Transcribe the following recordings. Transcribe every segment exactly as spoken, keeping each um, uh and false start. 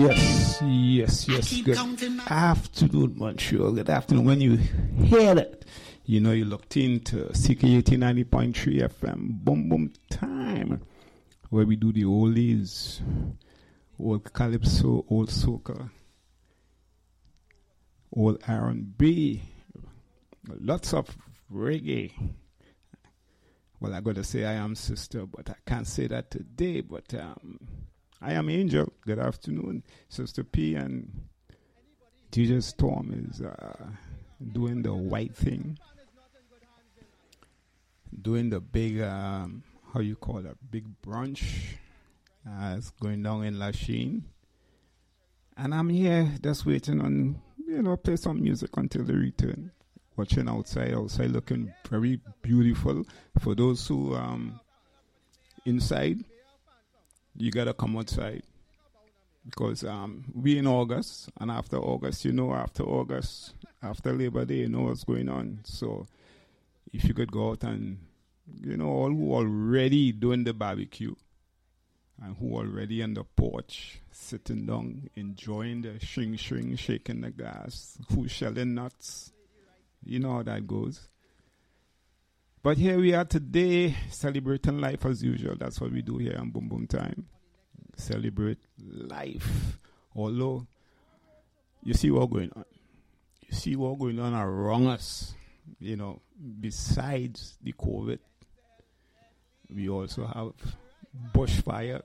Yes, yes, yes. Good afternoon, Montreal. Good afternoon. When you hear that, you know you looked into C K U T ninety point three F M. Boom, boom time, where we do the oldies, old calypso, old soca, old R and B, lots of reggae. Well, I got to say I am sister, but I can't say that today. But um, I am Angel. Good afternoon, Sister P, and D J Storm is uh, doing the white thing, doing the big, um, how you call it, big brunch. Uh, it's going down in Lachine. And I'm here just waiting on, you know, play some music until they return. Watching outside, outside looking very beautiful. For those who um inside, you gotta come outside because um we in August, and after August, you know, after August, after Labor Day, you know what's going on. So if you could go out and, you know, all who already doing the barbecue and who already on the porch sitting down enjoying the shring shring, shaking the gas, who shelling nuts. You know how that goes. But here we are today, celebrating life as usual. That's what we do here on Boom Boom Time. Celebrate life. Although, you see what's going on. You see what's going on around us. You know, besides the COVID, we also have bushfires,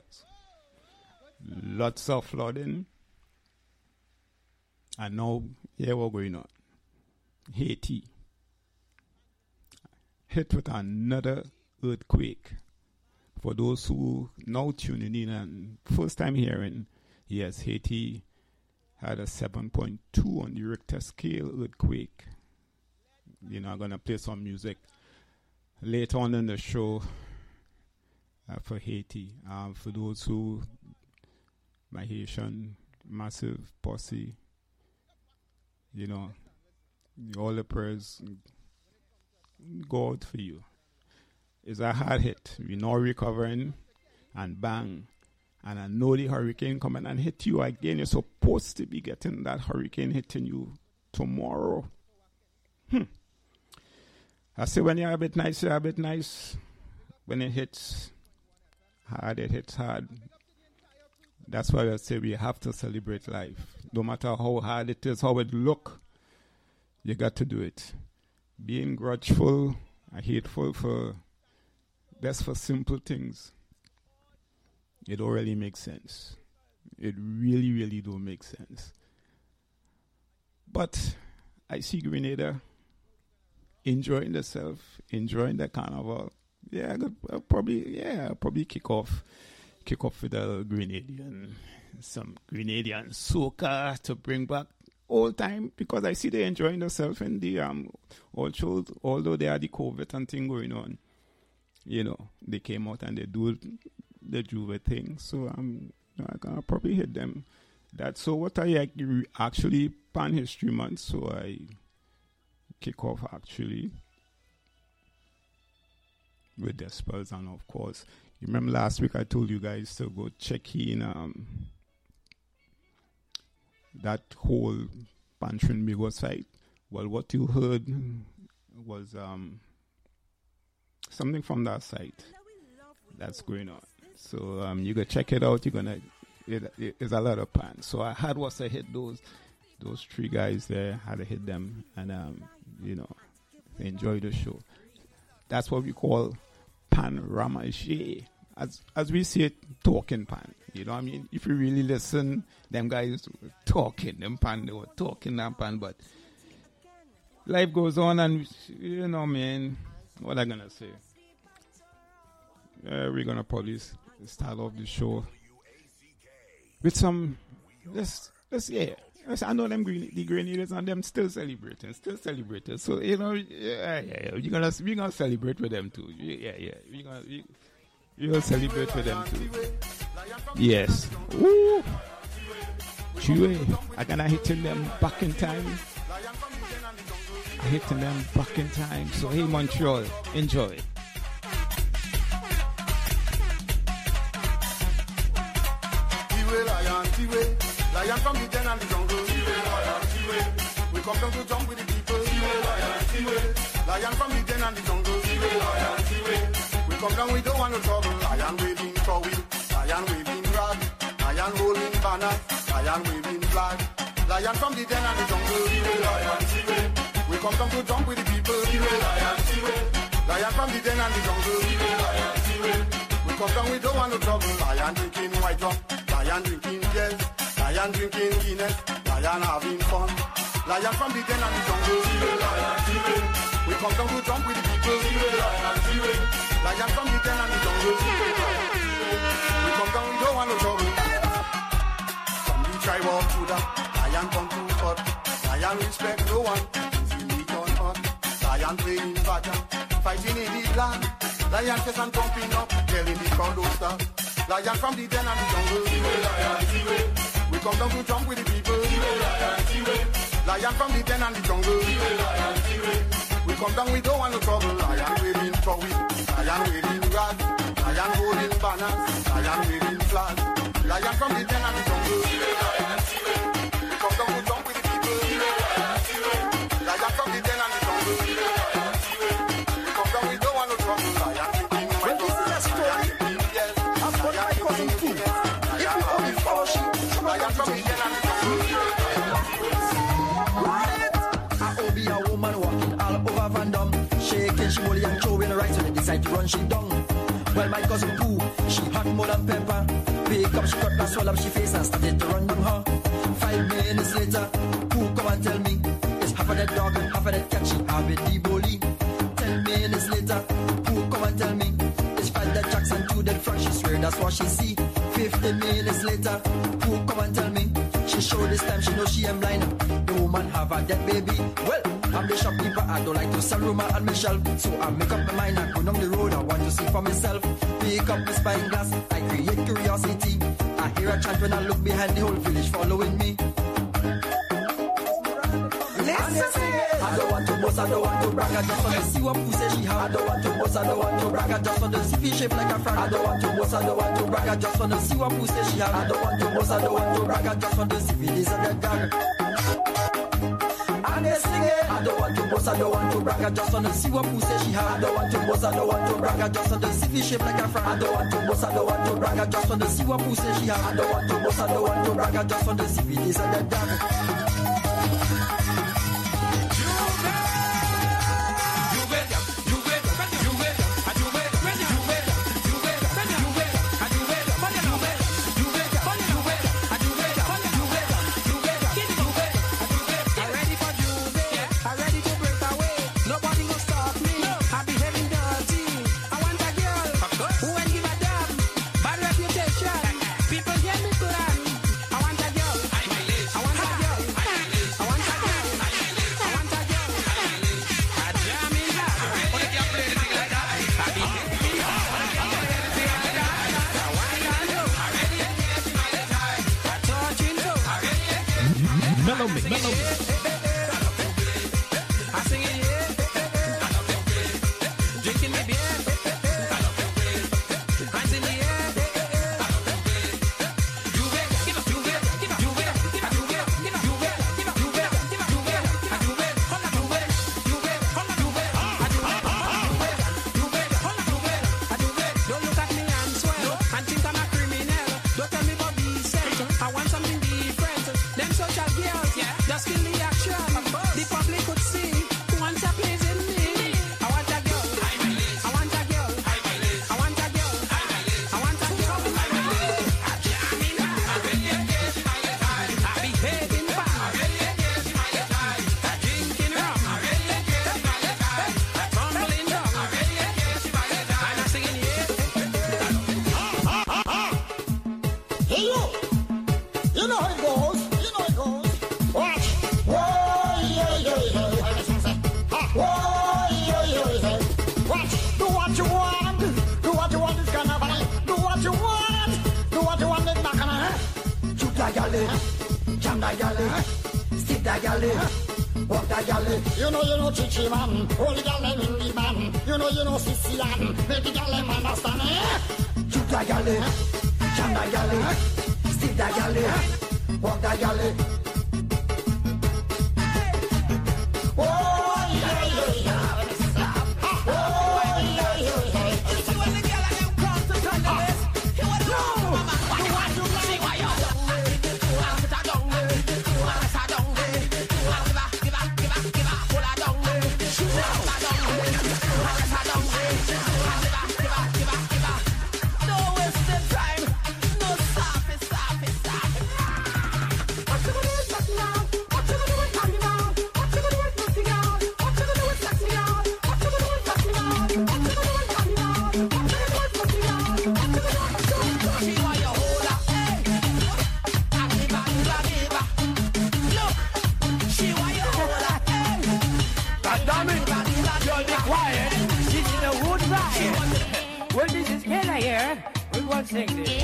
lots of flooding. And now, here what's going on. Haiti hit with another earthquake. For those who now tuning in and first time hearing, yes, Haiti had a seven point two on the Richter scale earthquake. You know, I'm going to play some music later on in the show uh, for Haiti. Um, for those who, my Haitian massive posse, you know, all the prayers go out for you. It's a hard hit. We're now recovering, and bang. And I know the hurricane coming and hit you again. You're supposed to be getting that hurricane hitting you tomorrow. Hmm. I say when you're a bit nice, you're a bit nice. When it hits hard, it hits hard. That's why I say we have to celebrate life. No matter how hard it is, how it look. You got to do it. Being grudgeful and hateful for that's for simple things. It don't really make sense. It really, really don't make sense. But I see Grenada enjoying themselves, enjoying the carnival. Yeah, I could, I'll probably yeah, I'll probably kick off kick off with a Grenadian, some Grenadian soca to bring back all time, because I see they enjoying themselves in the um also although they are the COVID and thing going on, you know, they came out and they do the Juve thing. So I'm um, I can probably hit them. That's so what I actually Pan History Month, so I kick off actually with the Spurs. And of course, you remember last week I told you guys to go check in um that whole Pantrin Migo site. Well, what you heard was um, something from that site that's going on. So um, you go check it out. You're gonna it, it, it's a lot of pan. So I had was to hit those those three guys there. Had to hit them and um, you know, enjoy the show. That's what we call panorama. As as we see it, talking pan. You know what I mean? If you really listen, them guys were talking, them pan, they were talking them pan, but life goes on and, you know, man, what am I going to say? Uh, we're going to probably start off the show with some, let's, let's yeah. I know them green, the Grenadians and them still celebrating, still celebrating. So, you know, yeah, yeah, yeah. We're going to we're gonna celebrate with them too. Yeah, yeah. We're going to... You'll celebrate with them too. Yes. Woo! Chewy. I gonna hitting them back in time. Hitting them back in time. So hey Montreal, enjoy. Tiwe, Lion from the den and the jungle. We come down to jump with the people. Lion from the den and the jungle. We come down, we don't want no trouble. Lion waving for we. Lion waving rag. Lion holding banner. Lion waving flag. Lion from the den and the jungle. We come down to jump with the people. Lion from the den and the jungle. We come down, we don't want no trouble. Lion drinking white rum. Lion drinking beers. Lion drinking Guinness. Lion having fun. Lion from the den and the jungle. We come down to jump with the people. Lion from the den and the jungle. We come down, we don't want no trouble. From the tribe of Judah, Lion come to cut. Lion respect no one. See me turn up. Lion playing battle, fighting in the land. Lion kiss and pumping up, telling the crowd don't stop. Lion from the den and the jungle. We come down to jump with the people. Lion from the den and the jungle. We come down, we don't want no trouble. Lion waving for we. Lion waving rag. Lion holding banners. Lion waving flag. Lion from the den and the jungle. We come down to jump with the people. Lion from the den and the jungle. We come down, we don't want no trouble. Lion drinking white. Well, this is a story. I've got my cousin too. If you only follow she, Lion from the den and the jungle. I be a woman walking all over Van Dam, shaking she molly and chewing right when they decide to run she down. Well, my cousin Pooh, she hot more than pepper. Pick up, she cut that swell up she face and started to run down her. Five minutes later, Pooh come and tell me it's half of that dog and half of that cat she have it Ebola. Ten minutes later, Pooh come and tell me it's five dead jacks and two dead frogs. She swear that's what she see. Fifteen minutes later, Pooh come and tell me she show this time she know she am blind. The woman have a dead baby. Well, I'm the shopkeeper, I don't like to sell rumor on my shelf. So I make up my mind, I go down the road, I want to see for myself. Pick up my spyglass, I create curiosity. I hear a chant when I look behind, the whole village following me. Listen, I don't want to boast, I don't want to brag, I just want to see what pussy she have. I don't want to boast, I don't want to brag, I just want to see fish shape like a frog. I don't want to boast, I don't want to brag, I just want to see what pussy she have. I don't want to boast, I don't want to brag, I just want to see if it is a dead dog. And they sing it. I don't want to boast, I don't want to brag, I just want to see what pussy she have. I don't want to boast, I don't want to brag, I just want to see fish shape like a frog. I don't want to boast, I don't want to brag, I just want to see what pussy she have. I don't want to boast, I don't want to brag, I just want to see if it is a dead dog. Mellow me, mellow me. I sing it, yeah. Drinking my beer. Hands in the air. You wait, give up, you wait, give up, you wait, give up, you wait, give up, you wait, give up, you wait, give up, you wait, you wait, hold up, you wait, you wait, hold up, you wait, I do wait, you wait, hold up, you wait, I do wait. Don't look at me and swear and think I'm a criminal. Don't tell me about be said. I want something different. Them social girls, yeah, just kill the action. The public could see who wants a place in me. I want a girl, I want a girl, I want a girl, I want a girl. I jam in I behave in fun, I drinking rum, I tumbling down, and I singing yeah. Hey you, you know how it goes, you know how it goes. Watch. Whoa, yeah, yeah, yeah. Whoa, yeah, yeah, yeah. Watch. Do what you want, do what you want this carnival. Do what you want, do what you want this bacchanal. Shoot that galley, jam that galley, stick that galley, walk that galley. You know you know chichi man, holy galley in the man. You know you know Sicilian, make the galley man understand eh? Shoot that galley, jam that galley, stick that galley, walk that galley. Oh, yeah, yeah, yeah. Oh, yeah, yeah, yeah. See when the girl and them come to turn the best. You want to know, mama? What you want to do? See why you're down there. I'm sit down there. I'm sit down there. I'm give up, give up, give up, give up. Pull her down there. Shoot her down there. I'm sit down there. I'm give up, give up, give up, give up. No wasting time. No stop it, stop it, stop it. What you gonna do with sexy girl? What you gonna do with cocky girl? What you gonna do with sexy girl? What you gonna do with sexy girl? What you gonna do with sexy girl? What you gonna do with cocky girl? What you gonna do with sexy girl? What you gonna do with she want your hold up, hey. And give her, give her, give her. Look, she want your hold up, hey. God damn it, you'll be quiet. This is a wood riot. Well, this is Kena here. We want to sing this.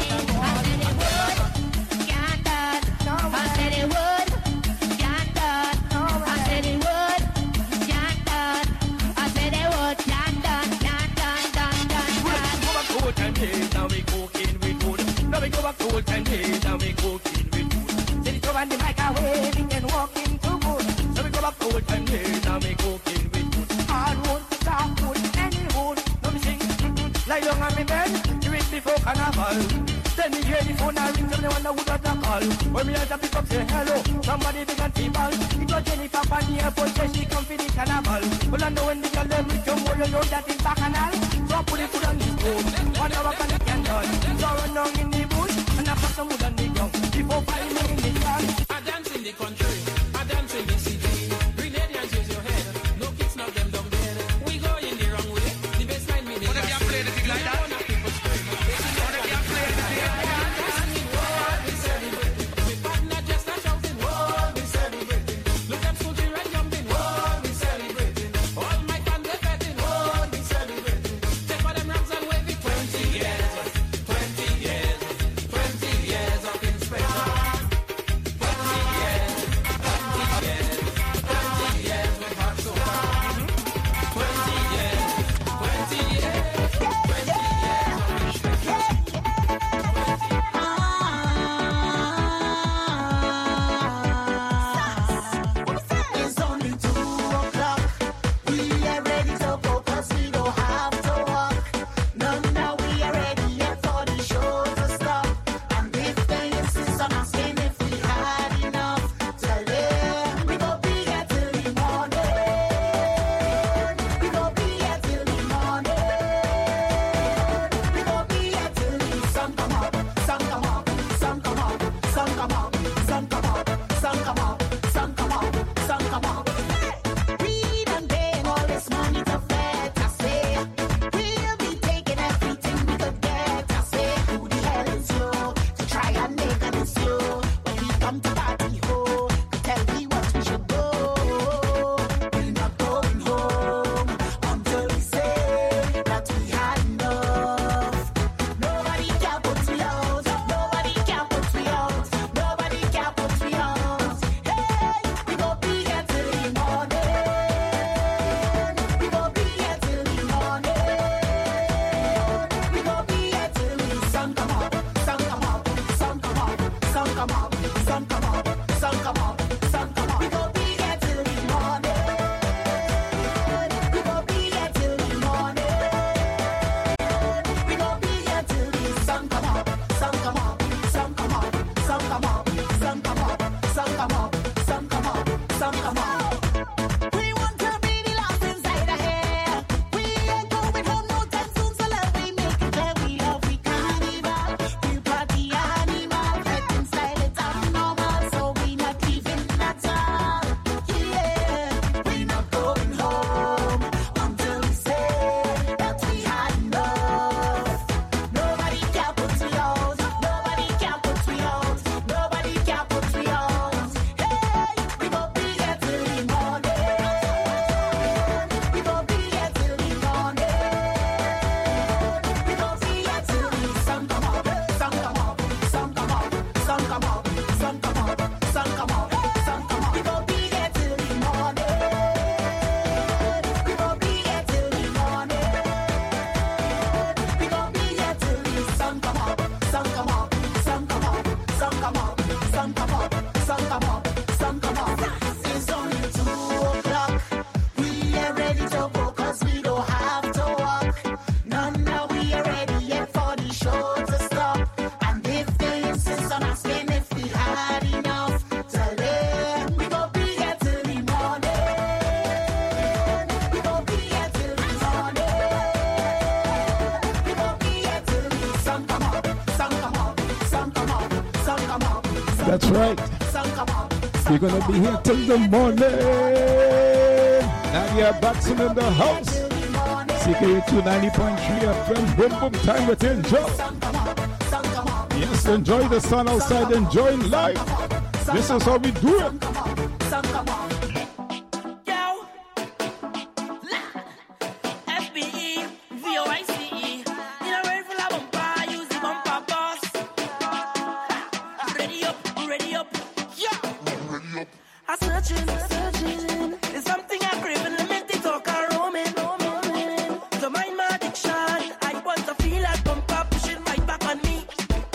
I said it would, can't done. I said it would, can't done. I said it would, can't done, can't done, done, done, done. Go back to old ten days, now we cooking with food. Now we go back to old ten days, now we cooking with food. Sit it over in the microwave, we can walk into food. Now we go back to old ten days, now we cooking with food. Hard wood, soft wood, any wood. Now we sing, mm-mm, lie down on me bed, do it before carnival. Then me hear the phone and ring, tell me wonder who got the call. When me answer pick up, say hello, somebody big and feeble. It was Jennifer from the airport, say she come for the carnival. Well, I know when the girl them reach home, you know that is bacchanal. So I put it food on the stove, one hour can it can done. So I run down in the bush, and I put some wood on the ground. Before five me in the yard. I dance in the country, I dance in the city. Grenadians use your head, no kids knock them down dead. We go in the wrong way, the baseline me. What if you play the thing like that? What if you play the thing? That's right. We're gonna be here till the morning. Nadia Batson in the house. C K A two ninety point three F M. Boom boom time with enjoy. Yes, enjoy the sun outside, enjoying life. This is how we do it.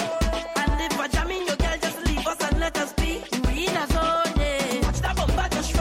Just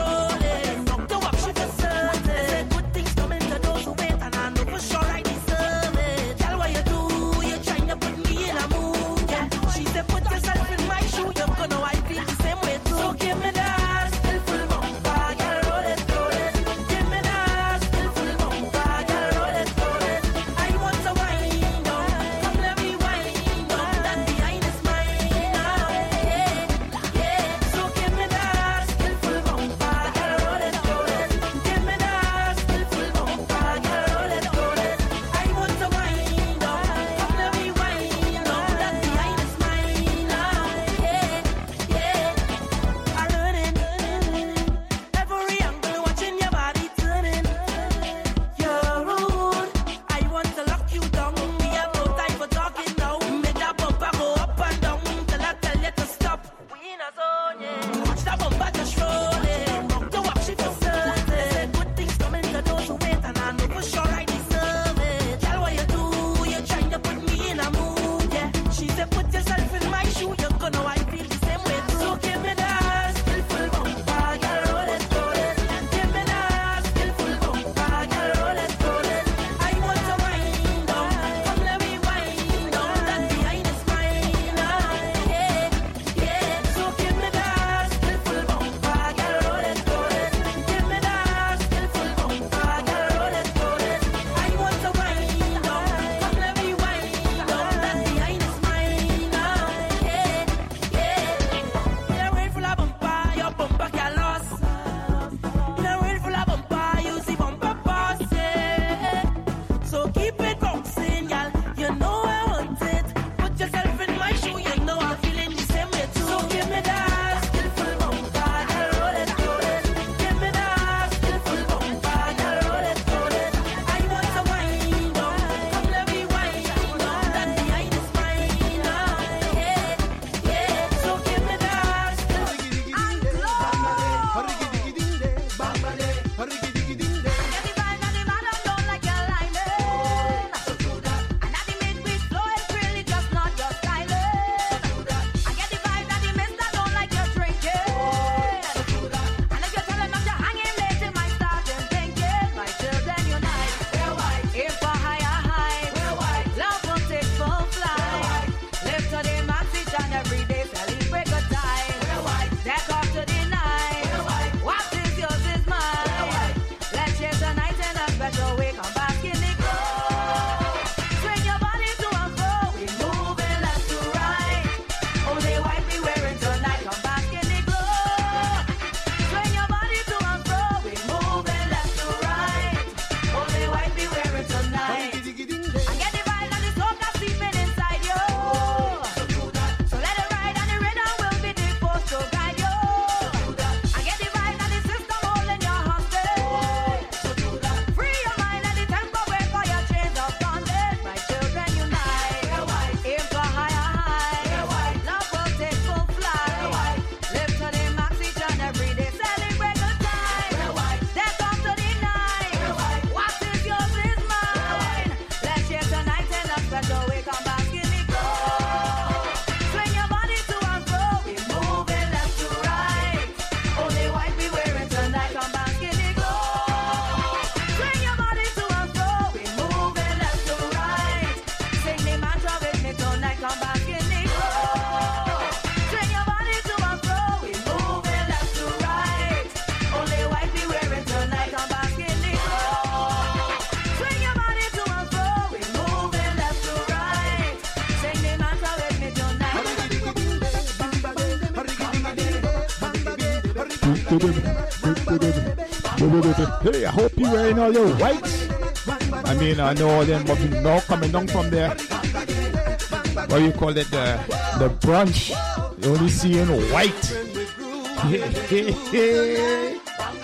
Hey, I hope you're wearing all your whites. I mean, I know all them muffins now coming down from there. What do you call it? The, the brunch. You only see in white. Hey, hey, hey.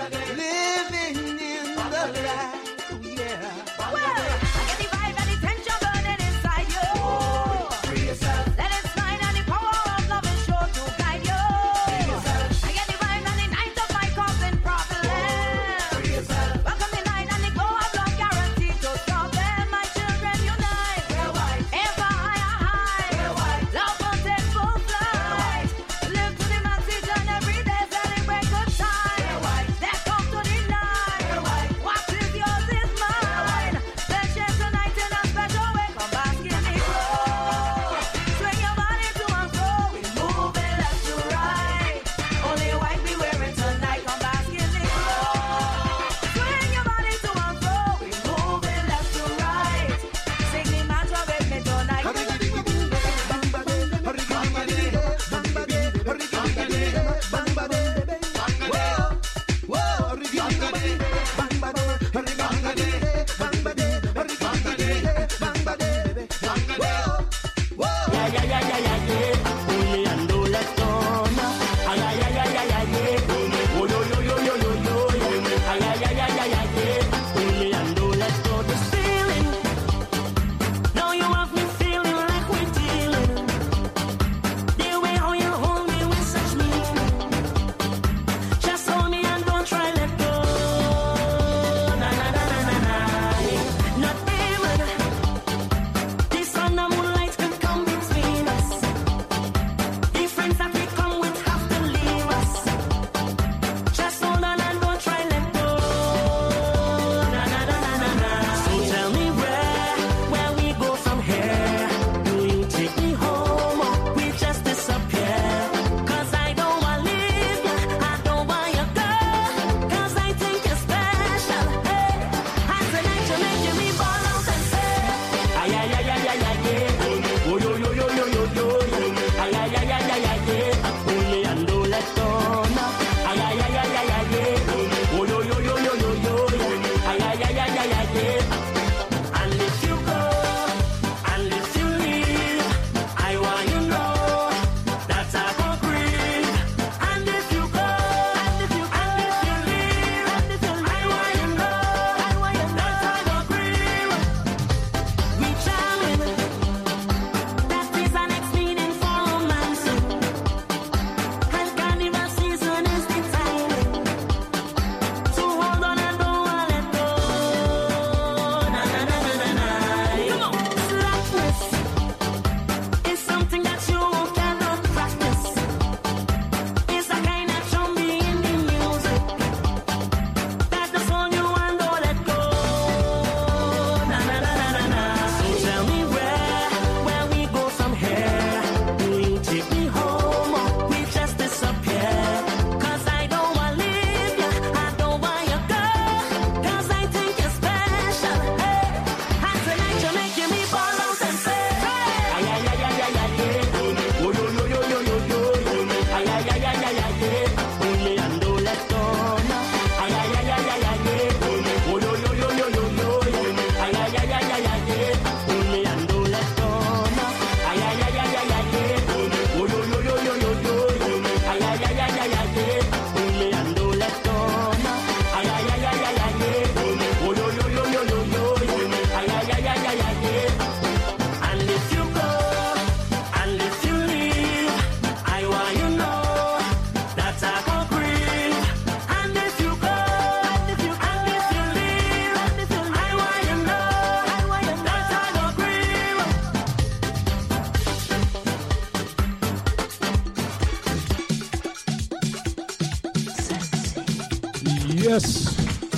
Yes.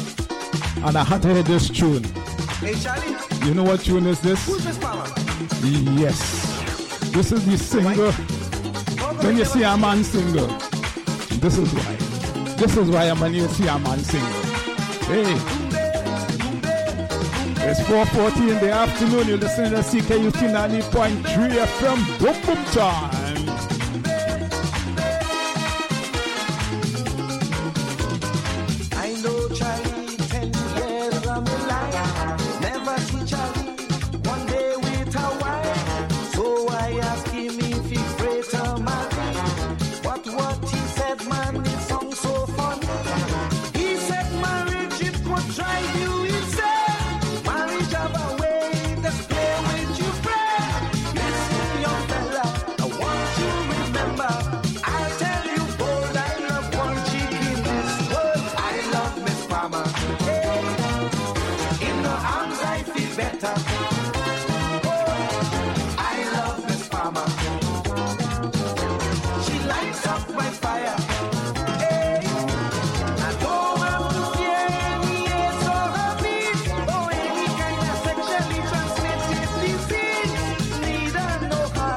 And I had to hear this tune. Hey, Charlie. You know what tune is this? Who's this mama? Yes. This is the single. When you see a man single, this is why. This is why when you see a man single. Hey. It's four forty in the afternoon. You're listening to C K U T ninety point three F M. Boom, boom time.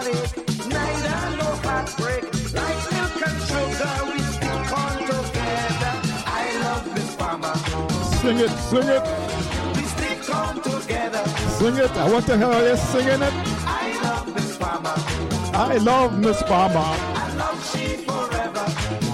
heartache, neither no heartbreak. Like milk and sugar, we stick on together. I love Miss Palmer. Sing it, sing it. We stick on together. Sing it. I want to hear you singing it. I love Miss Palmer. I love Miss Palmer. I love she forever.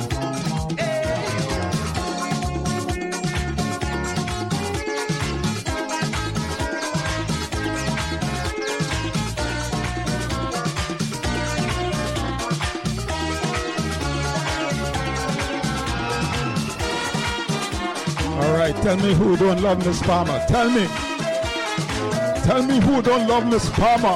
All right, tell me who don't love Miss Palmer. Tell me. Tell me who don't love Miss Palmer.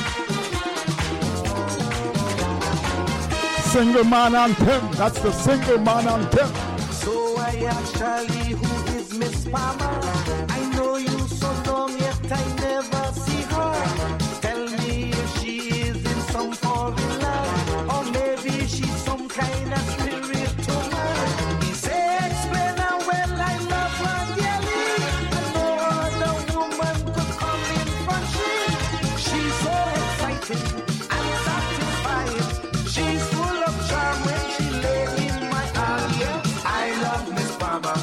Single man anthem. That's the single man anthem. So I asked Charlie, who is Miss Palmer? I know you so long, yet I never see her. Tell me if she is in some foreign land, or maybe she's some kind of spiritual man. He said, explain her well, I love her dearly, and no other woman could come in front she. She's so exciting and satisfying. She's full of charm when she lay in my arms. Yeah, I love Miss Palmer.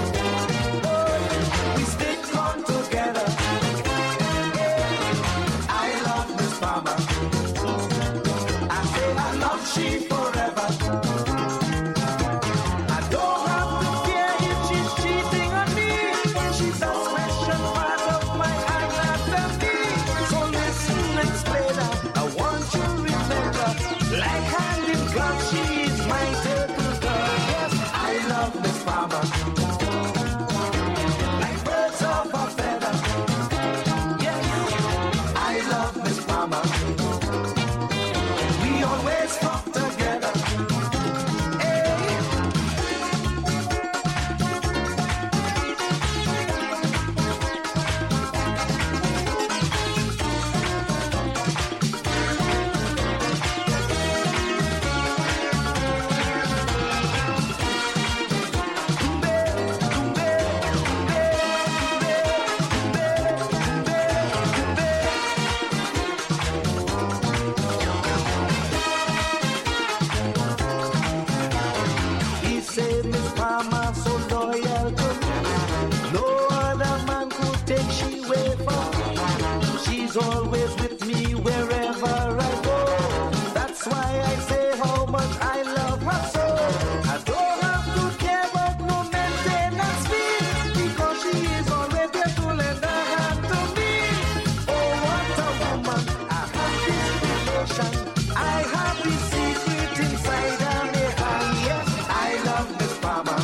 Oh, we stick on together. Yeah, I love Miss Palmer. I say I love she forever. I don't have to fear if she's cheating on me. She's a special part of my anatomy. So listen, explainer, I want you to remember, like hand in glove, she is my turtle girl. Yes, I love Miss Palmer. Like birds of a feather. Yes, I love Miss Palmer. We always fuck together. Hey. He said Miss Palmer so loyal to me. No other man could take she away from me. She's always with me wherever I go. That's why I say how much I love her so. I don't have to care about no maintenance fee, because she is always there to lend a hand to me. Oh, what a woman. I have this relation. I have this secret inside of me. And yes, I love Miss Palmer.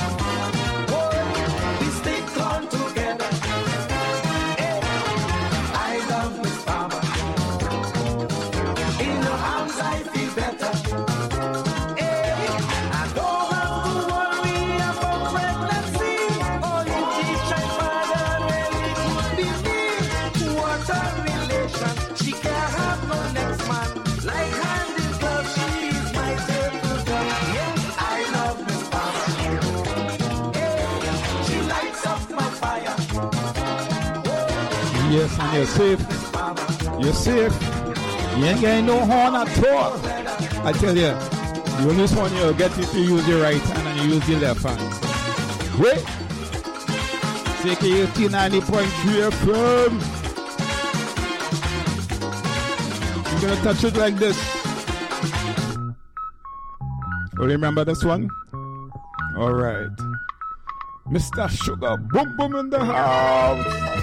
Oh, we stick on together. Hey, I love Miss Palmer. In your arms I feel better. Hey, I don't have to worry about pregnancy, or if she tried father, well, it could be me. What a relation. She can't have no next man. Like hand in glove, she is my turtle girl. Yes, I love Miss Palmer. Hey, she lights up my fire. Yes, and you're safe. Miss Palmer. You're safe. You ain't getting no horn at all. I tell you, you use one, you get it to use your right hand and you use your left hand. Wait. C K U T ninety point three F M. You're gonna touch it like this. Oh, remember this one? All right. Mister Sugar Boom Boom in the house.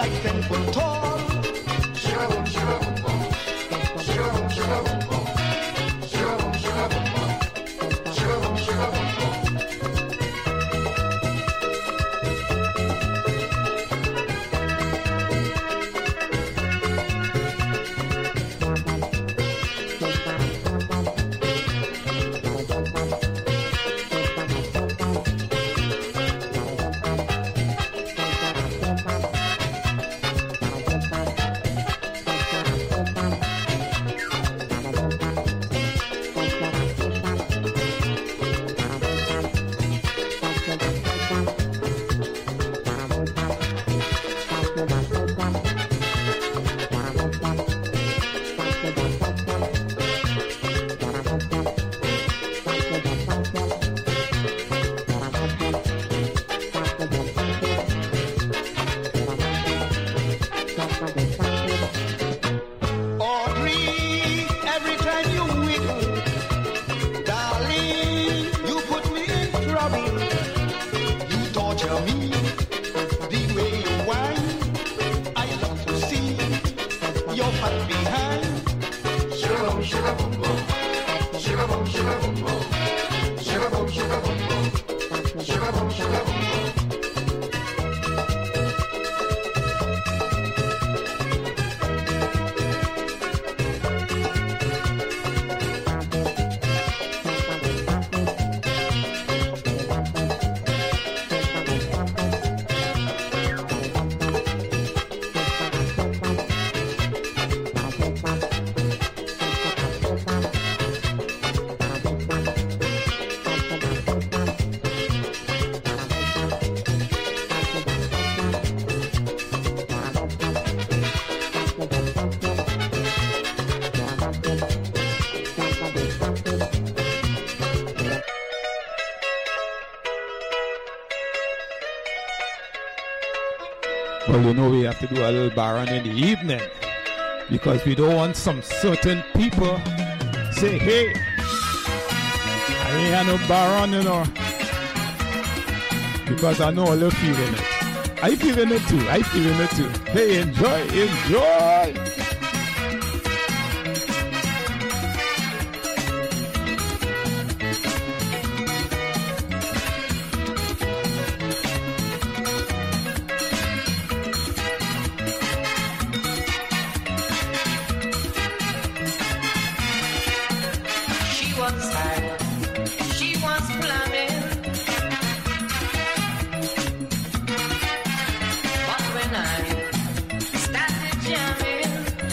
like ten foot tall. Sugar boom, sugar boom boom. Sugar boom, sugar boom boom. Sugar boom, sugar boom boom. Sugar boom, sugar boom boom. Audrey, every time you wiggle, darling, you put me in trouble. You torture me the way you whine. I love to see your fat behind. Sugar boom, sugar boom boom. Sugar boom, sugar boom boom. Sugar boom, sugar boom boom. Sugar boom, sugar boom boom. Well, you know, we have to do a little baron in the evening because we don't want some certain people say, hey, I ain't had no baron, you know, because I know all you feeling it. I feeling it too. I feeling it too. Hey, enjoy, enjoy. She was high, she was flaming. But when I started jamming,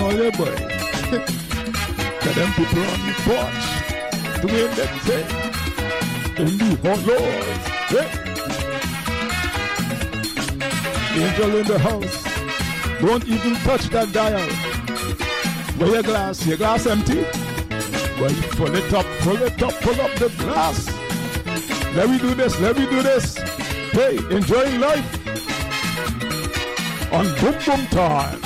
all the boys. Tell them people on the porch, doing them thing in the hot lords. Yeah. Angel in the house. Don't even touch that dial. Where your glass? Your glass empty? Well, you pull it up, pull it up, pull up the glass. Let me do this, let me do this. Hey, enjoying life on Boom Boom Time.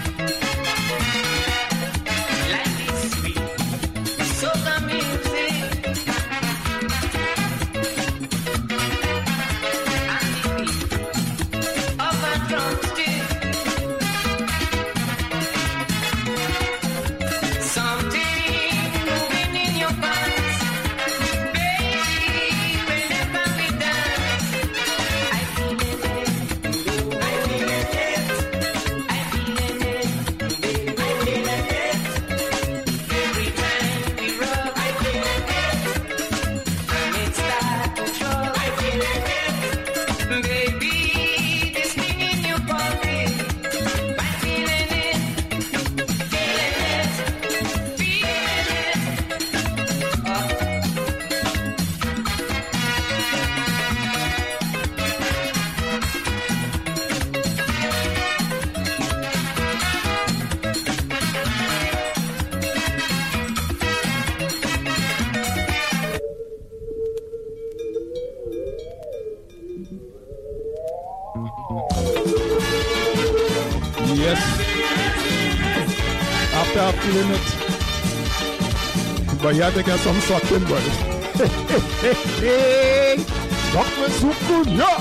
Life is sweet, so the music and the beat of a drumstick. Something moving in your pants, baby. Whenever we dance, I feel it, I feel it, I feel it, baby, I feel it. Every time we rub, I feel it, and it starts to show, I feel it, baby. This thing in your pocket, I'm feeling it, feeling it, feeling it. Oh. Yes. After I'm feeling it. But you have to get some sucking, boy. Suck me soup good, yeah.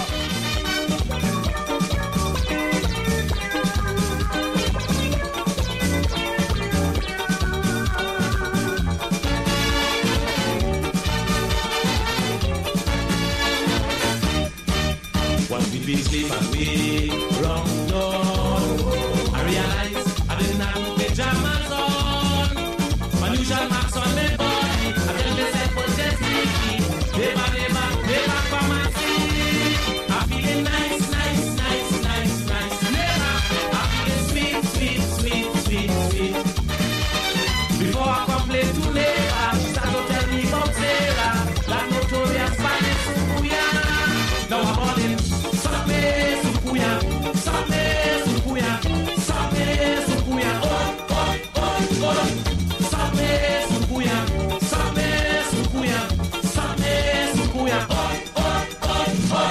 One we be sleep and we wrong down. I realize I didn't have pajamas on. My usual marks on my body. I tell myself for just sleepy. Never, never, never come and see. I'm feeling nice, nice, nice, nice, nice. Never. I'm feeling sweet, sweet, sweet, sweet, sweet. Before I complain to neighbor, she start to tell me about Sarah, that notorious Spanish Sukuya. Now I'm on it. Sabe, Sukuya, sabe, Sukuya, sabe, Sukuya, oh, oh, oh, oh. Sabe, Sukuya, sabe, Sukuya, sabe, Sukuya, oh, oh, oh, oh.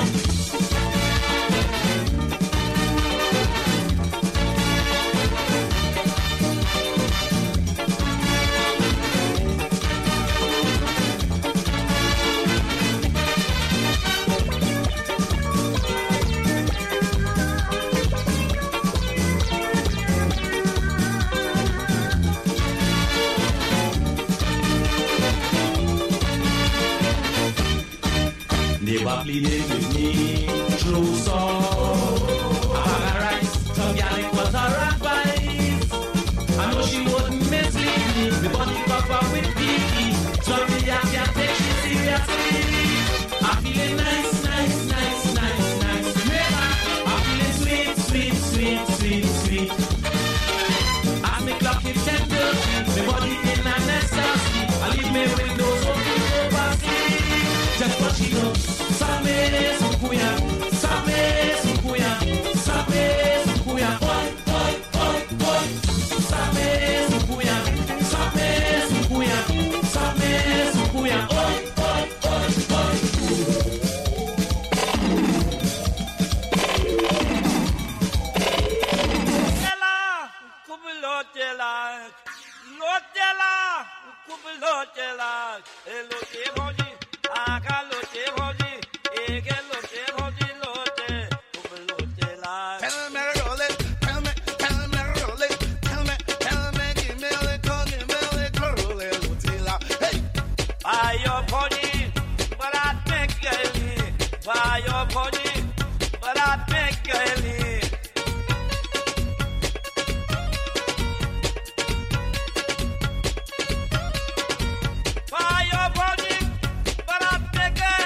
Never pleaded with me, true song. I had a rice, some gal it was her advice. I know she wouldn't mislead me, the body cover with Vicky. Sorry, I can't take she seriously. I'm feeling nice, nice, nice, nice, nice. Never, I'm feeling sweet, sweet, sweet, sweet, sweet. As me clock hit ten thirty, the body in an ecstasy. I leave me windows open overseas. Just what she knows. Sabe, Sukuya, sabe, Sukuya, sabe, Sukuya, oi, oi, oi, oi. Sabe, Sukuya, sabe, Sukuya, sabe, Sukuya, oi, oi, oi, oi. Lotela, kubulotela, lotela, kubulotela, elote hoji, aga lote hoji, ege lote hoji lote, kubulotela. Tell me, roll it. Tell me, tell me, roll it. Tell me, tell me, give me a little, give me a little, roll it, Lutila. Hey, Buy your body, but I think girlie. Buy your body, but I think girlie. Buy your body, but I think girlie.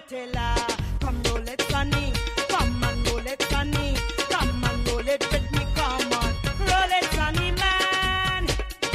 Rotella. Come roll it, Sonny. Come and roll it, Sonny. Come and roll it with me. Come on, roll it, Sonny man.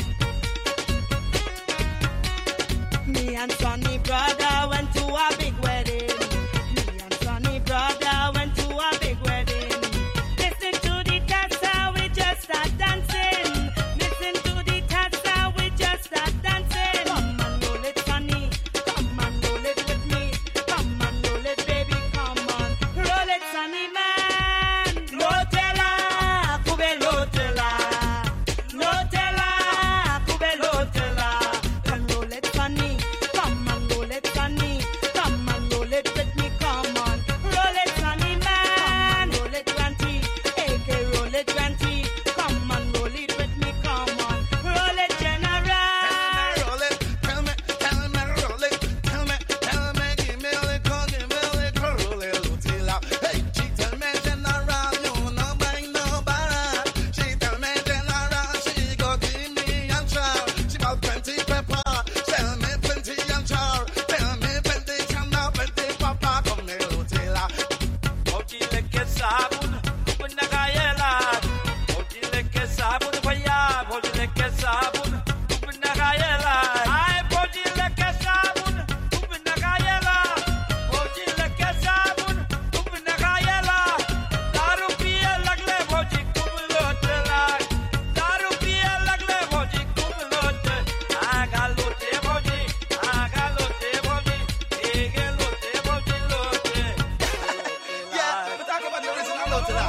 Me and Sonny brother went to a big wedding. Me and Sonny brother went to a big wedding. Listen to the tassa, we just start dancing. Listen to the tassa, we just start dancing. Come and roll it, Sonny. Come and roll it with me. Come and roll it, baby. Come on, roll it, Sonny man. Rotella, kube rotella. Rotella, kube rotella. Come roll it, Sonny. Come and roll it, Sonny. Come and roll it with me. Come on, roll it, Sonny man. Roll it, Granty. A K, roll it, Granty. Come and roll it with me. Come on, roll it, General. Roll it, tell me, tell me, roll it, tell me, tell me, give me a little, give me a little, roll it, Rotella. Hey, she tell me, General, you no buy no barra. She tell me, General, she go give me a char. She got plenty pepper, tell me plenty and char. Tell me plenty chana, plenty papa, come here, Rotella. Oji leke sabun, punna kayela. Oji leke sabun, bhaiya. Oji leke sabun, punna kayela. Ay, oji leke sabun, punna kayela. Oji leke sabun, punna kayela. Daru piye lagle, oji kumlote lag. Daru piye lagle, oji kumlote. Aga lote, oji, aga lote, oji. Ege lote, oji lote. Yeah, we talk about the original Rotella.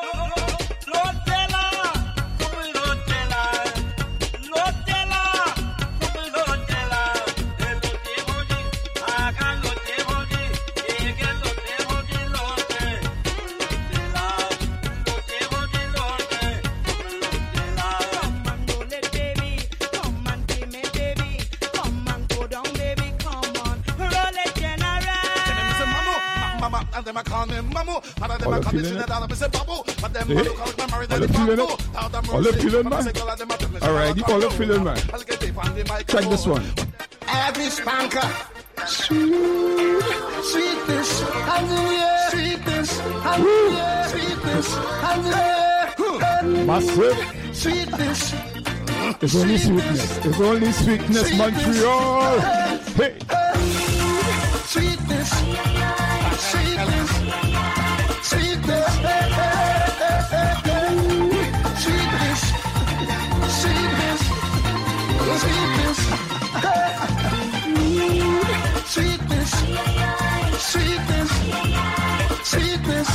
Rotella, come Rotella, Rotella, come Rotella. Lote hoji, aga lote hoji, ege lote hoji lote. Rotella, lote hoji lote, Rotella. Come and roll it, baby. Come and give me, baby. Come and go down, baby. Come on, roll it, General. Mama, and them I call me Mamu. And them All I the call me feeling it? Trinidad, and me say Babu. But them Eh? Malu call me married All and the feeling Babu. it? Now them All the Rosie, feeling, and I man? say, girl, and them I tell me, All right, you call it feeling, man. I'll get it on the mic. Check this one. Every spanker. Sweet, sweetness, and yeah, sweetness, and yeah, sweetness, and yeah, Massive. sweetness, It's only sweetness. It's only sweetness, Montreal. Hey. sweetness, sweetness, sweetness, sweetness, sweetness, sweetness, sweetness, sweetness, sweetness,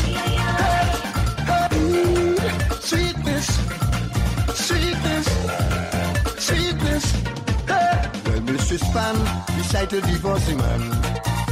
sweetness, sweetness, sweetness. Well, Mister Span, decide to divorce him, man.